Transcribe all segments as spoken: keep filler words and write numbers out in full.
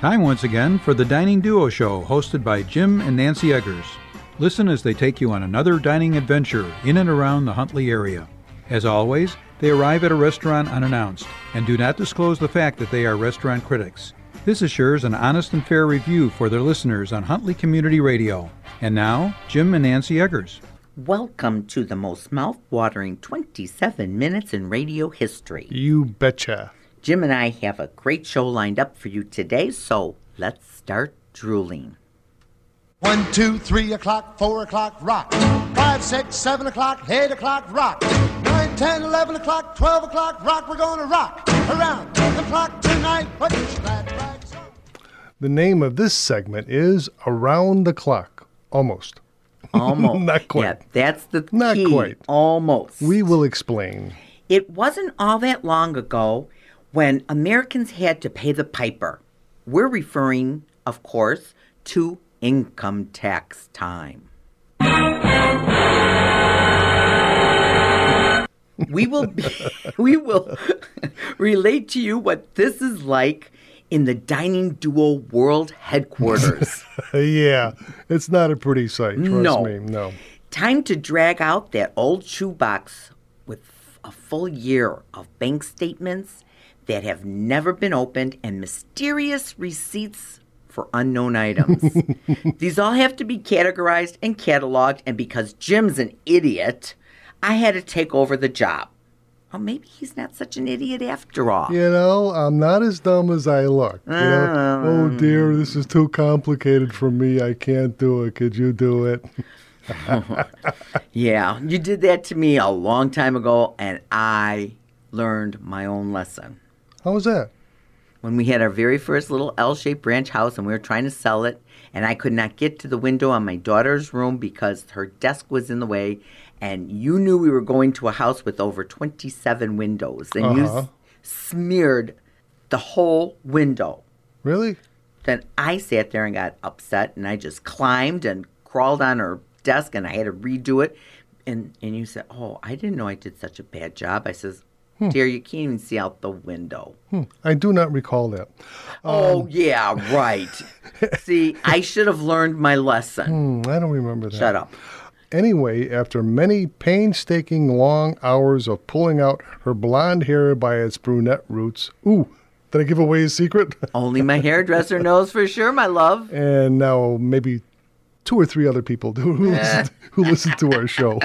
Time once again for the Dining Duo Show, hosted by Jim and Nancy Eggers. Listen as they take you on another dining adventure in and around the Huntley area. As always, they arrive at a restaurant unannounced and do not disclose the fact that they are restaurant critics. This assures an honest and fair review for their listeners on Huntley Community Radio. And now, Jim and Nancy Eggers. Welcome to the most mouth-watering twenty-seven minutes in radio history. You betcha. Jim and I have a great show lined up for you today, so let's start drooling. One, two, three o'clock, four o'clock, rock. Five, six, seven o'clock, eight o'clock, rock. Nine, ten, eleven o'clock, twelve o'clock, rock. We're gonna rock around the clock tonight. Put your glad rags on. The name of this segment is Around the Clock. Almost. Almost. Not quite. Yeah, that's the Not key. quite. Almost. We will explain. It wasn't all that long ago when Americans had to pay the piper. We're referring, of course, to income tax time. We will be, we will relate to you what this is like in the Dining Duo World Headquarters. Yeah, it's not a pretty sight, trust No. me. No. Time to drag out that old shoebox with a full year of bank statements that have never been opened and mysterious receipts for unknown items. These all have to be categorized and cataloged, and because Jim's an idiot, I had to take over the job. Well, maybe he's not such an idiot after all. You know, I'm not as dumb as I look. You know? Oh, dear, this is too complicated for me. I can't do it. Could you do it? Yeah, you did that to me a long time ago, and I learned my own lesson. How was that? When we had our very first little L-shaped ranch house and we were trying to sell it, and I could not get to the window on my daughter's room because her desk was in the way, and you knew we were going to a house with over twenty-seven windows, and Uh-huh. you s- smeared the whole window. Really? Then I sat there and got upset, and I just climbed and crawled on her desk, and I had to redo it. And, and you said, oh, I didn't know I did such a bad job. I says, dear, you can't even see out the window. Hmm. I do not recall that. Oh, yeah, right. See, I should have learned my lesson. Hmm, I don't remember that. Shut up. Anyway, after many painstaking long hours of pulling out her blonde hair by its brunette roots, ooh, did I give away a secret? Only my hairdresser knows for sure, my love. And now maybe two or three other people do who, listen, who listen to our show.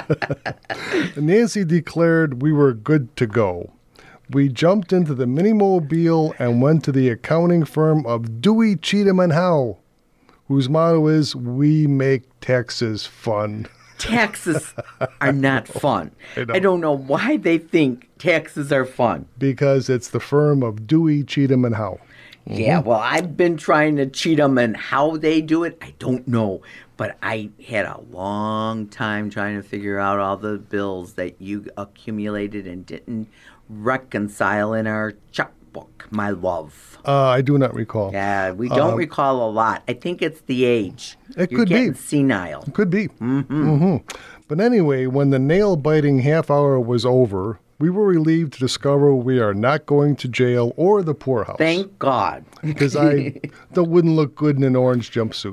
Nancy declared we were good to go. We jumped into the Minimobile and went to the accounting firm of Dewey, Cheatham and Howe, whose motto is, we make taxes fun. Taxes are not fun. I know. I don't know why they think taxes are fun. Because it's the firm of Dewey, Cheatham and Howe. Yeah, well, I've been trying to cheat them, and how they do it, I don't know. But I had a long time trying to figure out all the bills that you accumulated and didn't reconcile in our checkbook, my love. Uh, I do not recall. Yeah, we don't Um, recall a lot. I think it's the age. It You're could be. getting senile. Could be. Mm-hmm. Mm-hmm. But anyway, when the nail-biting half hour was over, we were relieved to discover we are not going to jail or the poorhouse. Thank God. Because I that wouldn't look good in an orange jumpsuit.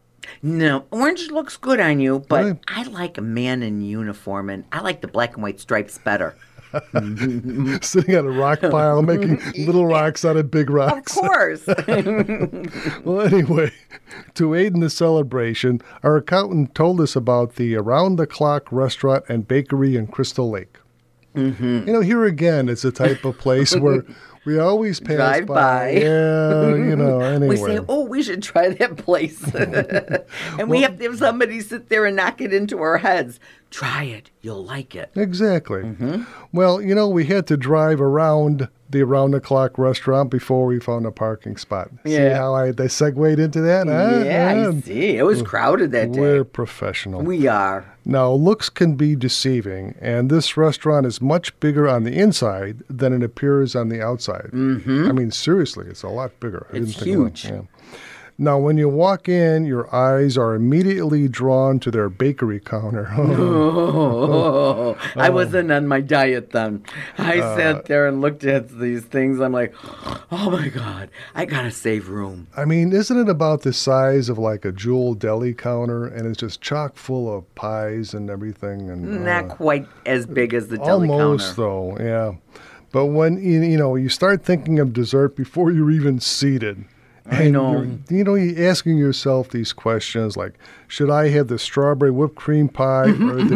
No, orange looks good on you, but Right. I like a man in uniform, and I like the black and white stripes better. Sitting on a rock pile, making little rocks out of big Of rocks. course. Well, anyway, to aid in the celebration, our accountant told us about the around-the-clock restaurant and bakery in Crystal Lake. Mm-hmm. You know, here again, it's a type of place where we always pass Drive by. Yeah, you know, anyway. We say, oh, we should try that place. And we have to have somebody sit there and knock it into our heads. Try it. You'll like it. Exactly. Mm-hmm. Well, you know, we had to drive around the around-the-clock restaurant before we found a parking spot. See Yeah. how I, I segued into that? huh? Yeah, Huh? I see. It was crowded that day. We're professional. We are. Now, looks can be deceiving, and this restaurant is much bigger on the inside than it appears on the outside. Mm-hmm. I mean, seriously, it's a lot bigger. I It's didn't think of huge. that. Yeah. Now, when you walk in, your eyes are immediately drawn to their bakery counter. Oh, I wasn't on my diet then. I uh, sat there and looked at these things. I'm like, oh my God, I gotta save room. I mean, isn't it about the size of like a Jewel deli counter, and it's just chock full of pies and everything? And not uh, quite as big as the deli counter. Almost, though, yeah. But when you, you know you start thinking of dessert before you're even seated. I know. You know, you're asking yourself these questions like, should I have the strawberry whipped cream pie Mm-hmm, or the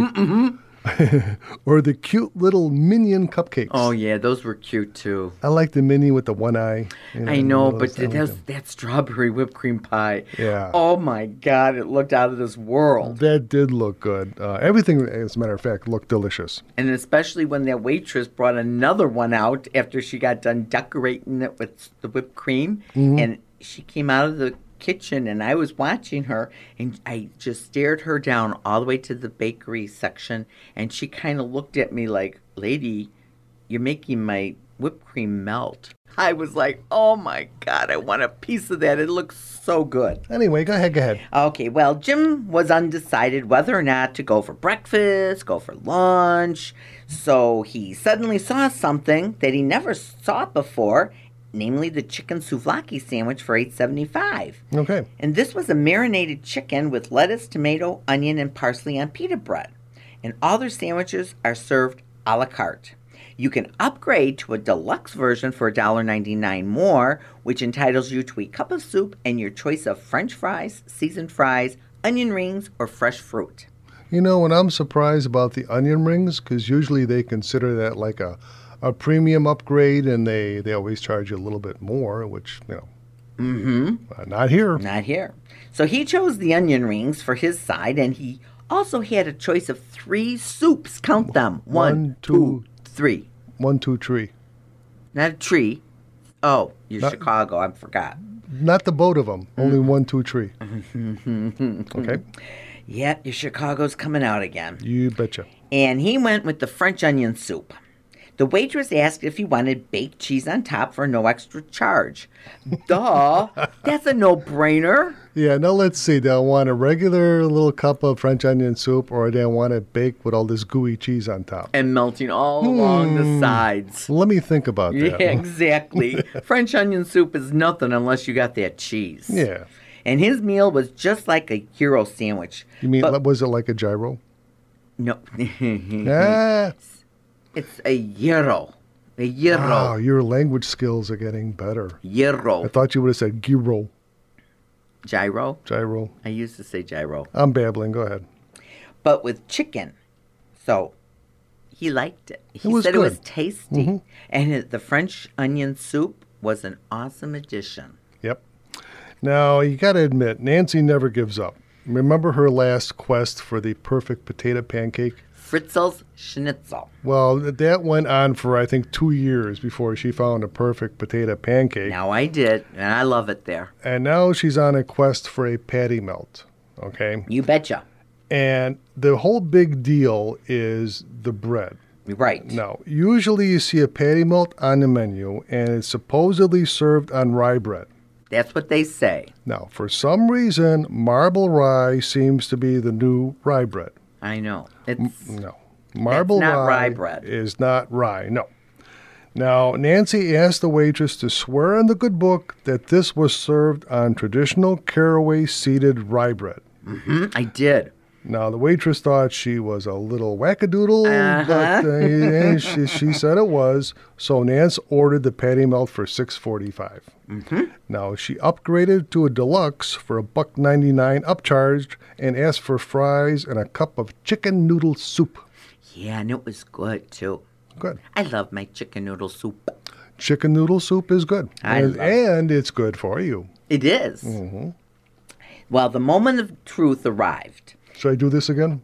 mm-hmm. or the cute little minion cupcakes? Oh, yeah, those were cute, too. I like the mini with the one eye. You know, I know, but that, that's, that strawberry whipped cream pie. Yeah. Oh, my God, it looked out of this world. That did look good. Uh, everything, as a matter of fact, looked delicious. And especially when that waitress brought another one out after she got done decorating it with the whipped cream. Mm-hmm. And she came out of the kitchen, and I was watching her, and I just stared her down all the way to the bakery section, and she kind of looked at me like, lady, you're making my whipped cream melt. I was like, oh, my God, I want a piece of that. It looks so good. Anyway, go ahead, go ahead. Okay, well, Jim was undecided whether or not to go for breakfast, go for lunch, so he suddenly saw something that he never saw before, namely the chicken souvlaki sandwich for eight seventy-five. Okay. And this was a marinated chicken with lettuce, tomato, onion, and parsley on pita bread. And all their sandwiches are served a la carte. You can upgrade to a deluxe version for one dollar ninety-nine more, which entitles you to a cup of soup and your choice of French fries, seasoned fries, onion rings, or fresh fruit. You know, and I'm surprised about the onion rings, because usually they consider that like a a premium upgrade, and they, they always charge you a little bit more, which, you know, mm-hmm. uh, not here. Not here. So he chose the onion rings for his side, and he also had a choice of three soups. Count them. One, One two, two, three. One, two, tree. Not a tree. Oh, you're Not, Chicago. I forgot. Not the boat of them. Only Mm-hmm. one, two, tree. Okay. Yep, your Chicago's coming out again. You betcha. And he went with the French onion soup. The waitress asked if he wanted baked cheese on top for no extra charge. Duh, that's a no-brainer. Yeah, now let's see. Do I want a regular little cup of French onion soup, or do I want it baked with all this gooey cheese on top? And melting all along the sides. Let me think about Yeah, that. exactly. French onion soup is nothing unless you got that cheese. Yeah. And his meal was just like a gyro sandwich. You mean, but, was it like a gyro? No. Ah. It's a gyro. A gyro. Wow, your language skills are getting better. Gyro. I thought you would have said gyro. Gyro? Gyro. I used to say gyro. I'm babbling. Go ahead. But with chicken. So he liked it. He It was said good. it was tasty. Mm-hmm. And it, the French onion soup was an awesome addition. Yep. Now, you got to admit, Nancy never gives up. Remember her last quest for the perfect potato pancake? Fritzel's Schnitzel. Well, that went on for, I think, two years before she found a perfect potato pancake. Now I did, and I love it there. And now she's on a quest for a patty melt. Okay? You betcha. And the whole big deal is the bread. Right. Now, usually you see a patty melt on the menu, and it's supposedly served on rye bread. That's what they say. Now, for some reason, marble rye seems to be the new rye bread. I know. It's No. Marble not rye, rye bread. is not rye, no. Now, Nancy asked the waitress to swear in the good book that this was served on traditional caraway seeded rye bread. Mm-hmm, I did. Now, the waitress thought she was a little wackadoodle, Uh-huh. but uh, yeah, she, she said it was. So Nance ordered the patty melt for six forty-five. Mm-hmm. Now, she upgraded to a deluxe for a buck ninety-nine upcharged and asked for fries and a cup of chicken noodle soup. Yeah, and it was good, too. Good. I love my chicken noodle soup. Chicken noodle soup is good. I and, love it. and it's good for you. It is. Mm-hmm. Well, the moment of truth arrived. Should I do this again?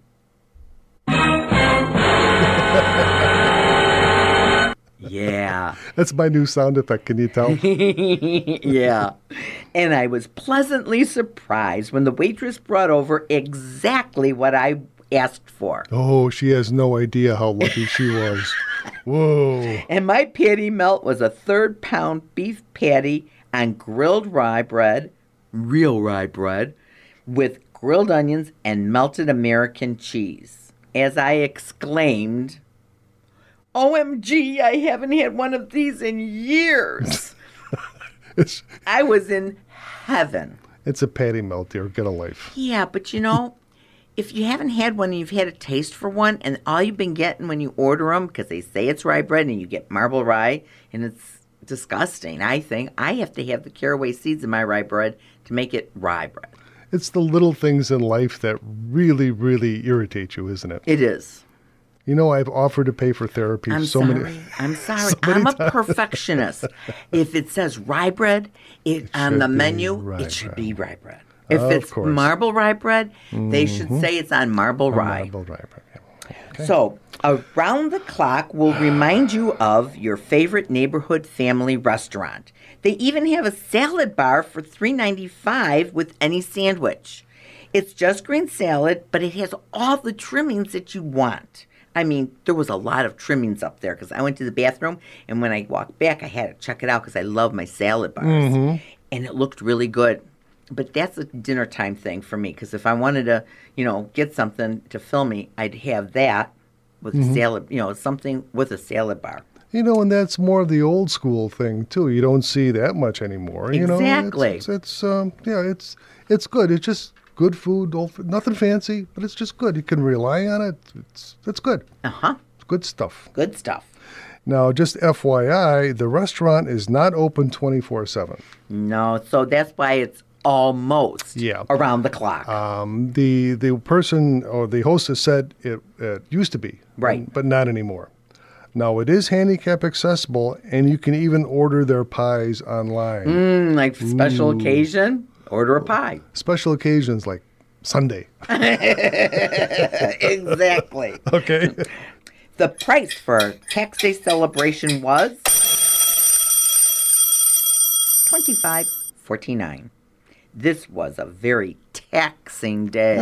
Yeah. That's my new sound effect. Can you tell? Yeah. And I was pleasantly surprised when the waitress brought over exactly what I asked for. Oh, she has no idea how lucky she was. Whoa. And my patty melt was a third pound beef patty on grilled rye bread, real rye bread, with grilled onions and melted American cheese. As I exclaimed, O M G, I haven't had one of these in years. It's, I was in heaven. it's a patty melt, dear. Get a life. Yeah, but you know, if you haven't had one and you've had a taste for one, and all you've been getting when you order them, because they say it's rye bread and you get marble rye, and it's disgusting, I think. I have to have the caraway seeds in my rye bread to make it rye bread. It's the little things in life that really, really irritate you, isn't it? It is. You know, I've offered to pay for therapy I'm so sorry. many. I'm sorry. so many I'm a times. perfectionist. If it says rye bread it, It on should the be menu, rye it should bread. be rye bread. If Of it's course. Mm-hmm. marble rye bread, they should say it's on marble rye. Marbled rye bread, yeah. Okay. So, Around the Clock will remind you of your favorite neighborhood family restaurant. They even have a salad bar for three ninety-five with any sandwich. It's just green salad, but it has all the trimmings that you want. I mean, there was a lot of trimmings up there because I went to the bathroom, and when I walked back, I had to check it out because I love my salad bars. Mm-hmm. And it looked really good. But that's a dinner time thing for me because if I wanted to, you know, get something to fill me, I'd have that with Mm-hmm. a salad, you know, something with a salad bar. You know, and that's more of the old school thing too. You don't see that much anymore. You know, Exactly. it's, it's, it's um, yeah, it's it's good. It's just good food, old, nothing fancy, but it's just good. You can rely on it. It's it's good. Uh huh. It's good stuff. Good stuff. Now, just F Y I, the restaurant is not open twenty-four seven. No, so that's why it's almost Yeah. around the clock. Um, the the person or the hostess said it, it used to be, Right. but not anymore. Now, it is handicap accessible, and you can even order their pies online. Mm, like special occasion, order a pie. Special occasions like Sunday. Exactly. Okay. The price for Tax Day celebration was twenty-five forty-nine. This was a very taxing day.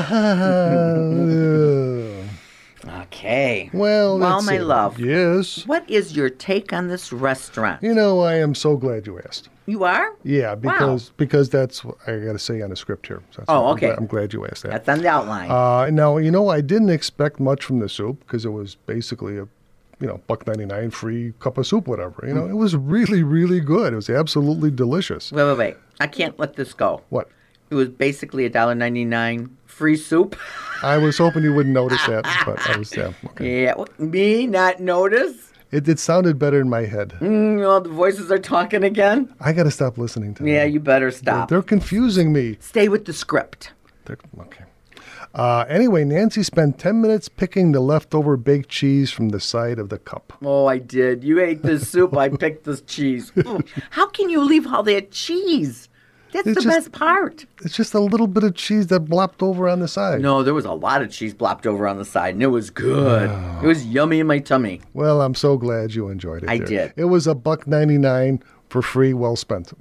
Okay. well, Well, let's my see. love. Yes. What is your take on this restaurant? You know, I am so glad you asked. You are? Yeah, because because that's what I got to say on the script here. So that's Oh, I'm okay. glad- I'm glad you asked that. That's on the outline. Uh, now, you know, I didn't expect much from the soup because it was basically a, you know, buck ninety-nine free cup of soup, whatever. You know, Mm. it was really, really good. It was absolutely delicious. wait, wait, wait. I can't let this go. What? It was basically a dollar ninety-nine free soup. I was hoping you wouldn't notice that, but I was, yeah, okay. Yeah, what, me not notice? It, it sounded better in my head. Mm, you know, the voices are talking again. I got to stop listening to them. Yeah, you better They're, stop. they're confusing me. Stay with the script. They're, okay. Uh, anyway, Nancy spent ten minutes picking the leftover baked cheese from the side of the cup. Oh, I did. You ate this soup. I picked this cheese. Mm. How can you leave all that cheese? That's It's the just- best part. It's just a little bit of cheese that blopped over on the side. No, there was a lot of cheese blopped over on the side, and it was good. It was yummy in my tummy. Well, I'm so glad you enjoyed it. I dear. did. It was a buck ninety-nine for free, well spent.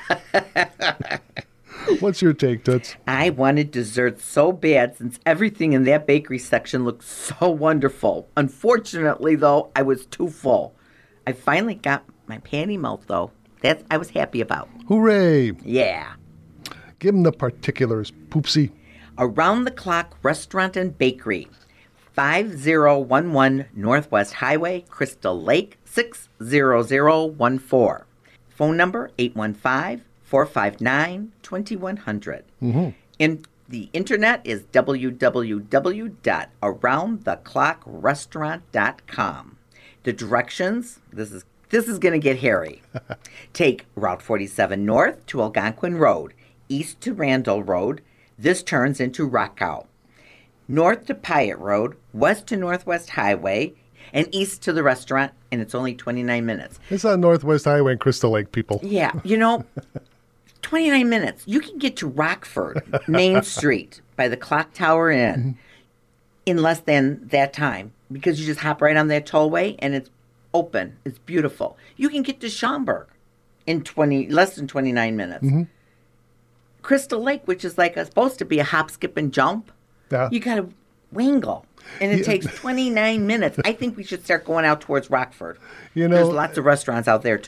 What's your take, Toots? I wanted dessert so bad since everything in that bakery section looked so wonderful. Unfortunately, though, I was too full. I finally got my panty melt, though. That I was happy about. Hooray! Yeah. Give him the particulars, poopsie. Around the Clock Restaurant and Bakery, five zero one one Northwest Highway, Crystal Lake, six zero zero one four. Phone number eight one five, four five nine, two one zero zero. Mm-hmm. In the internet is w w w dot around the clock restaurant dot com. The directions, this is this is going to get hairy. Take Route forty-seven north to Algonquin Road, east to Randall Road. This turns into Rockow. North to Pyatt Road, west to Northwest Highway, and east to the restaurant, and it's only twenty-nine minutes. It's on Northwest Highway in Crystal Lake, people. Yeah, you know, twenty-nine minutes. You can get to Rockford, Main Street, by the Clock Tower Inn in less than that time because you just hop right on that tollway and it's open. It's beautiful. You can get to Schaumburg in twenty less than twenty-nine minutes. Mm-hmm. Crystal Lake, which is like a, supposed to be a hop, skip, and jump, Yeah. you got to wingle. And it Yeah. takes twenty-nine minutes. I think we should start going out towards Rockford. You There's know, lots of restaurants out there, too.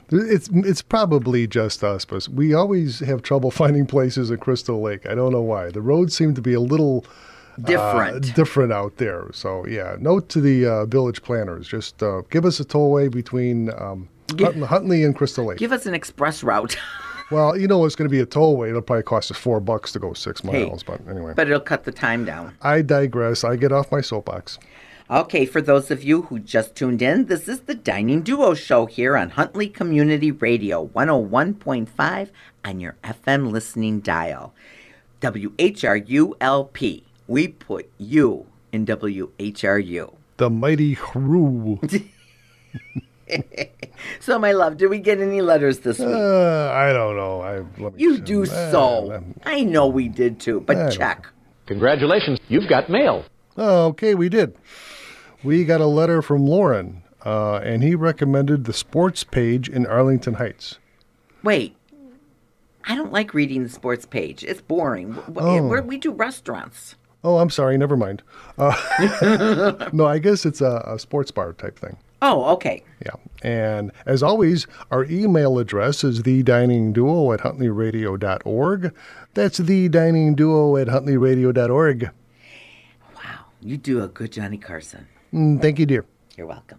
It's it's probably just us, but we always have trouble finding places in Crystal Lake. I don't know why. The roads seem to be a little Different. uh, different out there. So yeah, note to the uh, village planners: just uh, give us a tollway between um, Hunt- Huntley and Crystal Lake. Give us an express route. Well, you know it's going to be a tollway. It'll probably cost us four bucks to go six Hey, miles. But anyway, But it'll cut the time down. I digress. I get off my soapbox. Okay, for those of you who just tuned in, this is the Dining Duo Show here on Huntley Community Radio, one oh one point five on your F M listening dial. W H R U L P. We put you in W H R U. The mighty Hru. So, my love, did we get any letters this week? Uh, I don't know. I, let me you check. do Uh, so. I know we did too, but I check. Congratulations, you've got mail. Oh, okay, we did. We got a letter from Lauren, uh, and he recommended the sports page in Arlington Heights. Wait. I don't like reading the sports page. It's boring. W- Oh. We're, we do restaurants. Oh, I'm sorry. Never mind. Uh, no, I guess it's a, a sports bar type thing. Oh, okay. Yeah. And as always, our email address is the dining duo at huntley radio dot org. That's the dining duo at huntley radio dot org. Wow. You do a good Johnny Carson. Mm, thank you, dear. You're welcome.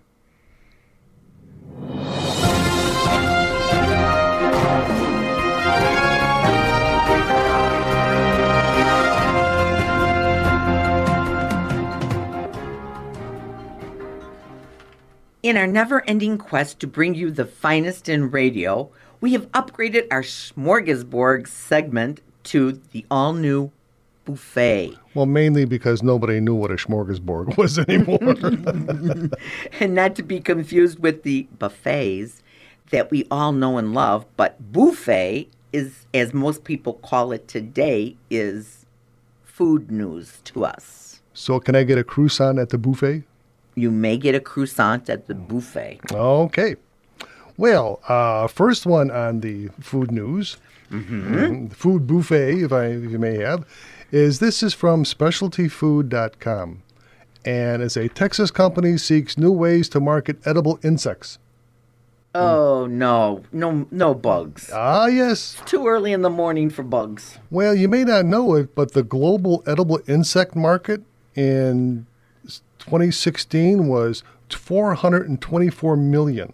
In our never-ending quest to bring you the finest in radio, we have upgraded our Smorgasbord segment to the all-new buffet. Well, mainly because nobody knew what a smorgasbord was anymore. And not to be confused with the buffets that we all know and love, but buffet is, as most people call it today, is food news to us. So can I get a croissant at the buffet? You may get a croissant at the buffet. Okay. Well, uh, first one on the food news, mm-hmm. food buffet, if I if you may have, is this is from specialty food dot com. And it's a Texas company seeks new ways to market edible insects. Oh, no. No no bugs. Ah, yes. Too early in the morning for bugs. Well, you may not know it, but the global edible insect market in twenty sixteen was four hundred twenty-four million.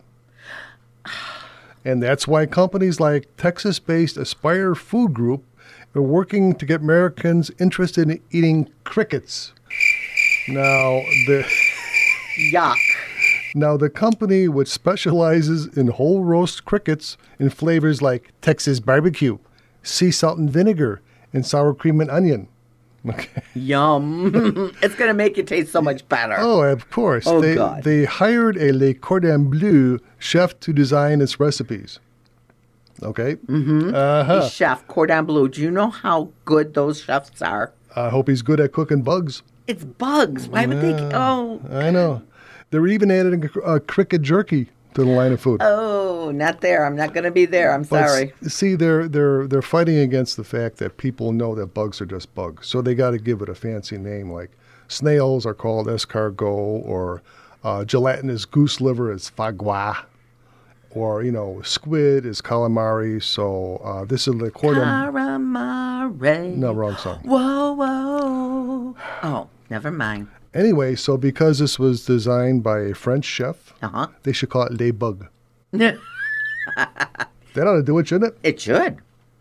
And that's why companies like Texas-based Aspire Food Group are working to get Americans interested in eating crickets. Now, the Yuck. now the company, which specializes in whole roast crickets in flavors like Texas barbecue, sea salt and vinegar, and sour cream and onion. Okay. Yum. It's going to make it taste so much better. Oh, of course. Oh, they, God. They hired a Le Cordon Bleu chef to design its recipes. Okay? Mm-hmm. Uh-huh. Hey, Chef Cordon Bleu, do you know how good those chefs are? I hope he's good at cooking bugs. It's bugs. Why would they? Oh, I know. They're even adding a, a cricket jerky to the line of food. oh, not there. I'm not going to be there. I'm But sorry. s- see, they're they're they're fighting against the fact that people know that bugs are just bugs, so they got to give it a fancy name. Like snails are called escargot, or uh, gelatinous goose liver is foie gras, or you know, squid is calamari. So uh, this is the cordon. Calamari. No, wrong song. Whoa, whoa. Oh, never mind. Anyway, so because this was designed by a French chef, Uh-huh. they should call it Les Bugs. That ought to do it, shouldn't it? It should.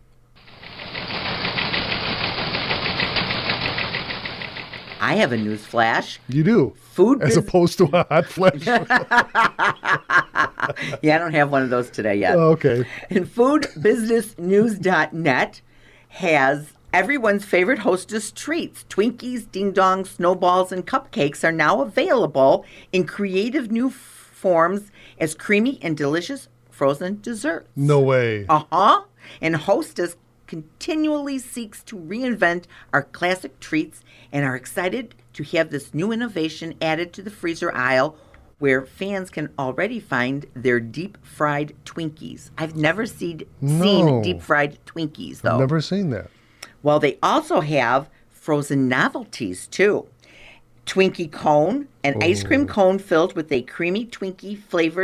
I have a news flash. You do. Food As bus- opposed to a hot flash. Yeah, I don't have one of those today yet. Oh, okay. And food business news dot net has everyone's favorite Hostess treats. Twinkies, Ding Dongs, Snowballs, and Cupcakes are now available in creative new f- forms as creamy and delicious frozen desserts. No way. Uh-huh. And Hostess continually seeks to reinvent our classic treats and are excited to have this new innovation added to the freezer aisle where fans can already find their deep-fried Twinkies. I've never seen, No. seen deep-fried Twinkies, though. Never seen that. Well, they also have frozen novelties, too. Twinkie cone, an ice cream cone filled with a creamy Twinkie flavored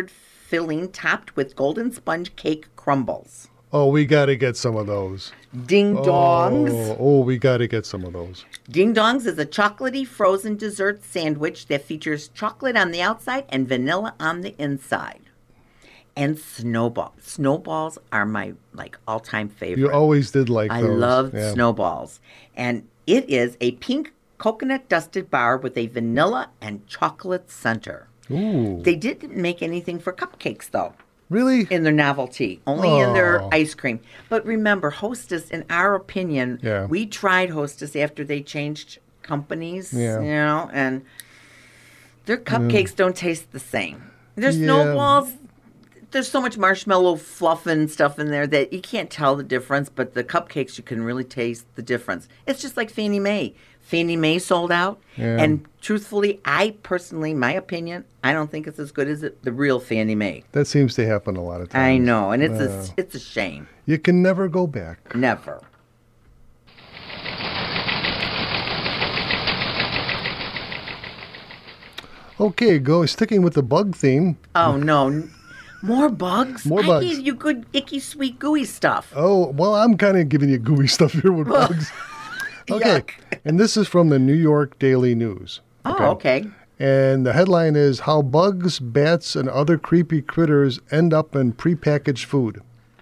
filling topped with golden sponge cake crumbles. Oh, we got to get some of those. Ding Dongs. Oh, oh we got to get some of those. Ding Dongs is a chocolatey frozen dessert sandwich that features chocolate on the outside and vanilla on the inside. And snowballs. Snowballs are my like all-time favorite. You always did like I those. love Yeah. snowballs. And it is a pink coconut-dusted bar with a vanilla and chocolate center. Ooh. They didn't make anything for cupcakes, though. Really? In their novelty, only in their Oh. ice cream. But remember, Hostess, in our opinion, Yeah. we tried Hostess after they changed companies, Yeah. you know, and their cupcakes don't taste the same. Their Yeah. snowballs, there's so much marshmallow fluff and stuff in there that you can't tell the difference, but the cupcakes, you can really taste the difference. It's just like Fannie Mae. Fannie Mae sold out, Yeah. and truthfully, I personally, my opinion, I don't think it's as good as it, the real Fannie Mae. That seems to happen a lot of times. I know, and it's Uh, a it's a shame. You can never go back. Never. Okay, go sticking with the bug theme. Oh no, N- more bugs. More I bugs. gave you good icky sweet gooey stuff. Oh, well, I'm kind of giving you gooey stuff here with bugs. Okay, Yuck. and this is from the New York Daily News. Oh, okay. And the headline is How Bugs, Bats, and Other Creepy Critters End Up in Prepackaged Food.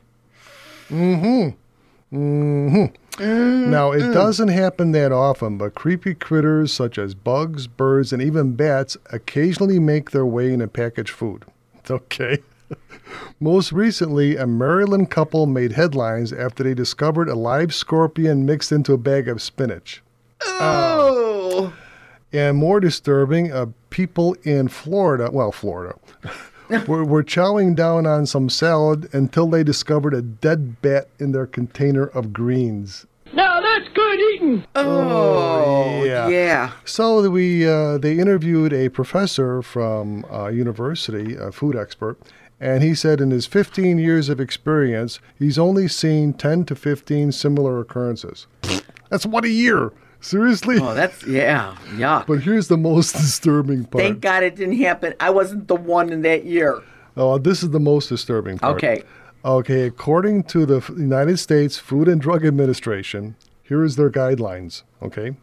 Mm-hmm. Mm-hmm. Now, it doesn't happen that often, but creepy critters such as bugs, birds, and even bats occasionally make their way into packaged food. Okay. Most recently, a Maryland couple made headlines after they discovered a live scorpion mixed into a bag of spinach. Oh. And more disturbing, uh, people in Florida, well, Florida, were, were chowing down on some salad until they discovered a dead bat in their container of greens. Now that's good eating. Oh, yeah. yeah. So we uh, they interviewed a professor from a university, a food expert, and he said in his fifteen years of experience, he's only seen ten to fifteen similar occurrences. That's one a year. Seriously? Oh, that's, yeah, yuck. But here's the most disturbing part. Thank God it didn't happen. I wasn't the one in that year. Oh, this is the most disturbing part. Okay. Okay, according to the F- United States Food and Drug Administration, here is their guidelines, okay?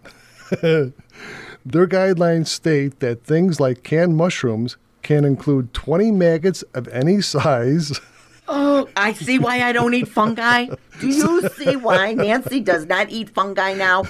Their guidelines state that things like canned mushrooms can include twenty maggots of any size. Oh, I see why I don't eat fungi. Do you see why Nancy does not eat fungi now?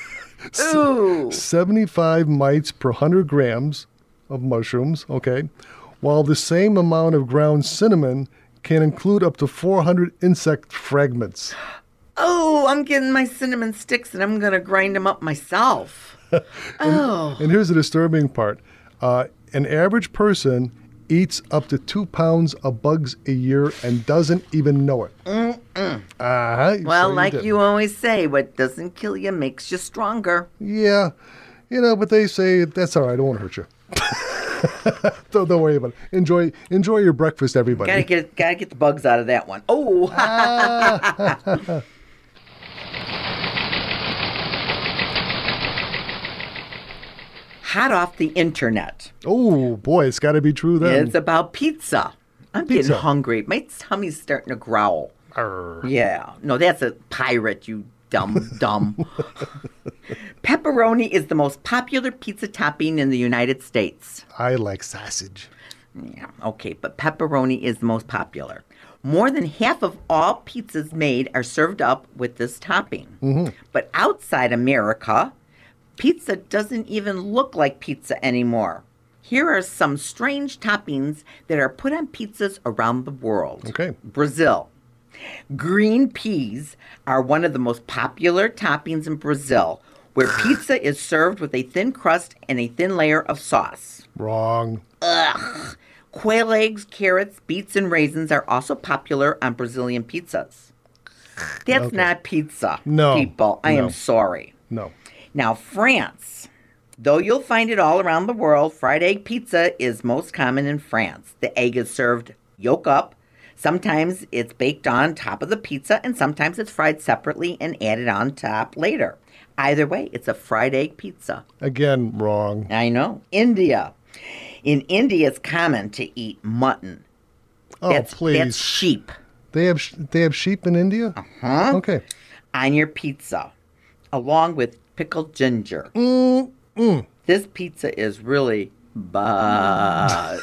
Ooh. seventy-five mites per one hundred grams of mushrooms, okay? While the same amount of ground cinnamon can include up to four hundred insect fragments. Oh, I'm getting my cinnamon sticks and I'm going to grind them up myself. Oh. And here's the disturbing part. Uh, an average person eats up to two pounds of bugs a year and doesn't even know it. Mm-mm. Uh-huh, Well, so like didn't. you always say, what doesn't kill you makes you stronger. Yeah. You know, but they say, that's all right, it won't hurt you. don't, don't worry about it. Enjoy enjoy your breakfast, everybody. Gotta get gotta get the bugs out of that one. Oh. Hot off the internet. Oh, boy, it's got to be true then. It's about pizza. I'm Pizza. getting hungry. My tummy's starting to growl. Arr. Yeah. No, that's a pirate, you dumb, dumb. Pepperoni is the most popular pizza topping in the United States. I like sausage. Yeah, okay, but pepperoni is the most popular. More than half of all pizzas made are served up with this topping. Mm-hmm. But outside America, pizza doesn't even look like pizza anymore. Here are some strange toppings that are put on pizzas around the world. Okay. Brazil. Green peas are one of the most popular toppings in Brazil, where pizza is served with a thin crust and a thin layer of sauce. Wrong. Ugh. Quail eggs, carrots, beets, and raisins are also popular on Brazilian pizzas. That's Okay. not pizza, No, people. I no. am sorry. No. Now, France. Though you'll find it all around the world, fried egg pizza is most common in France. The egg is served yolk up. Sometimes it's baked on top of the pizza, and sometimes it's fried separately and added on top later. Either way, it's a fried egg pizza. Again, wrong. I know. India. In India, it's common to eat mutton, Oh, that's, please. That's sheep. They have sh- they have sheep in India? Uh-huh. Okay. On your pizza, along with pickled ginger. Mm, mm. This pizza is really bad.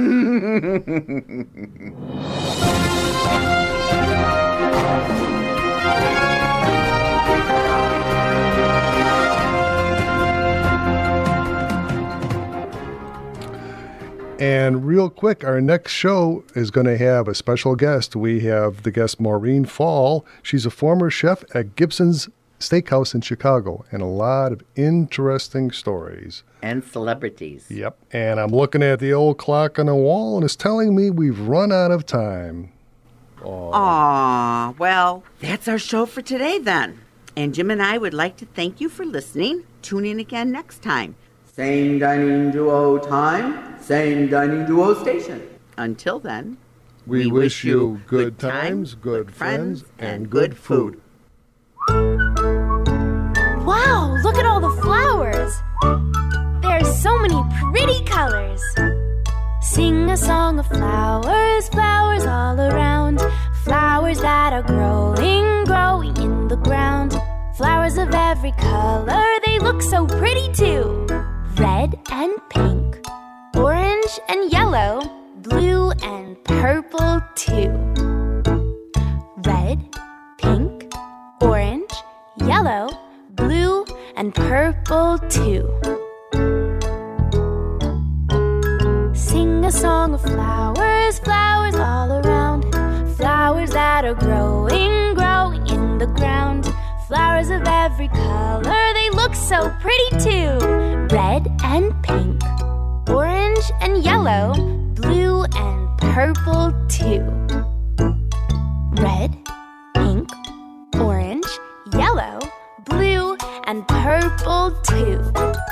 And real quick, our next show is going to have a special guest. We have the guest Maureen Fall. She's a former chef at Gibson's Steakhouse in Chicago, and a lot of interesting stories. And celebrities. Yep. And I'm looking at the old clock on the wall, and it's telling me we've run out of time. Aw, well, that's our show for today then. And Jim and I would like to thank you for listening. Tune in again next time. Same Dining Duo time, same Dining Duo station. Until then, We, we wish you good times, good friends, and good food. Wow, look at all the flowers. There's so many pretty colors. Sing a song of flowers, flowers all around. Flowers that are growing, growing in the ground. Flowers of every color, they look so pretty too. Red and pink, orange and yellow, blue and purple too. Red, pink, orange, yellow, blue and purple too. Sing a song of flowers, flowers all around. Flowers that are growing, growing in the ground. Flowers of every color, they look so pretty too. Red and pink, orange and yellow, blue and purple too. Red, pink, orange, yellow, blue and purple too.